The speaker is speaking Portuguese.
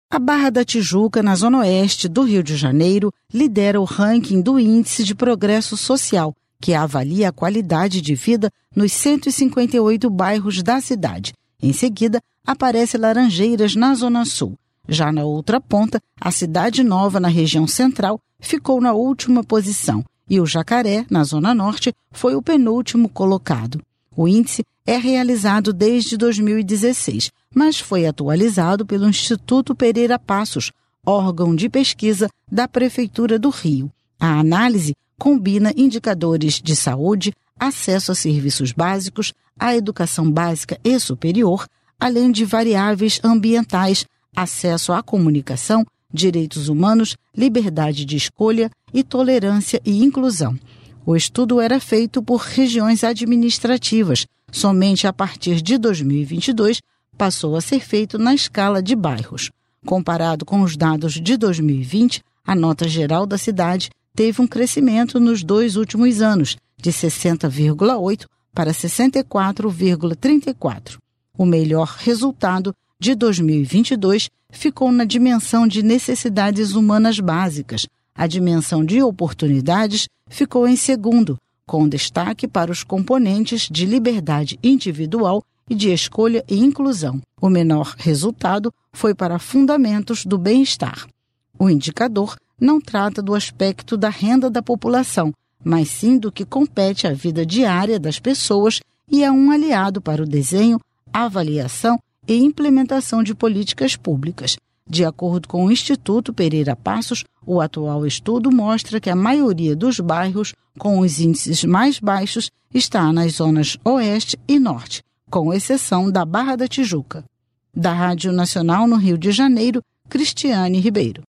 A Barra da Tijuca, na zona oeste do Rio de Janeiro, lidera o ranking do Índice de Progresso Social, que avalia a qualidade de vida nos 158 bairros da cidade. Em seguida, aparece Laranjeiras, na zona sul. Já na outra ponta, a Cidade Nova, na região central, ficou na última posição e o Jacaré, na zona norte, foi o penúltimo colocado. O índice é realizado desde 2016, mas foi atualizado pelo Instituto Pereira Passos, órgão de pesquisa da Prefeitura do Rio. A análise combina indicadores de saúde, acesso a serviços básicos, a educação básica e superior, além de variáveis ambientais, acesso à comunicação, direitos humanos, liberdade de escolha e tolerância e inclusão. O estudo era feito por regiões administrativas. Somente a partir de 2022 passou a ser feito na escala de bairros. Comparado com os dados de 2020, a nota geral da cidade teve um crescimento nos 2 últimos anos, de 60,8 para 64,34. O melhor resultado de 2022 ficou na dimensão de necessidades humanas básicas. A dimensão de oportunidades ficou em segundo, com destaque para os componentes de liberdade individual e de escolha e inclusão. O menor resultado foi para fundamentos do bem-estar. O indicador não trata do aspecto da renda da população, mas sim do que compete à vida diária das pessoas e é um aliado para o desenho, avaliação e implementação de políticas públicas. De acordo com o Instituto Pereira Passos, o atual estudo mostra que a maioria dos bairros com os índices mais baixos está nas zonas oeste e norte, com exceção da Barra da Tijuca. Da Rádio Nacional no Rio de Janeiro, Cristiane Ribeiro.